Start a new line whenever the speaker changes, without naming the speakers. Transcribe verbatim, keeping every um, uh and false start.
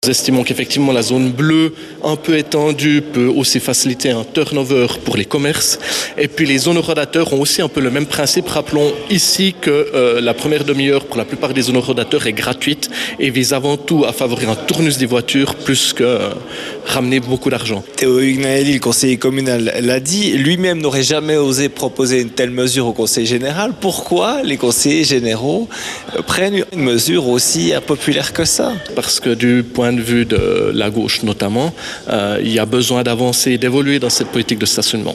Nous estimons qu'effectivement la zone bleue un peu étendue peut aussi faciliter un turnover pour les commerces. Et puis les zones rodateurs ont aussi un peu le même principe. Rappelons ici que euh, la première demi-heure pour la plupart des zones rodateurs est gratuite et vise avant tout à favoriser un tournus des voitures plus que euh, ramener beaucoup d'argent.
Théo Hugnaeli, le conseiller communal, l'a dit, lui-même n'aurait jamais osé proposer une telle mesure au conseil général. Pourquoi les conseillers généraux prennent une mesure aussi impopulaire que ça?
Parce que du point de vue de la gauche notamment, euh, il y a besoin d'avancer et d'évoluer dans cette politique de stationnement.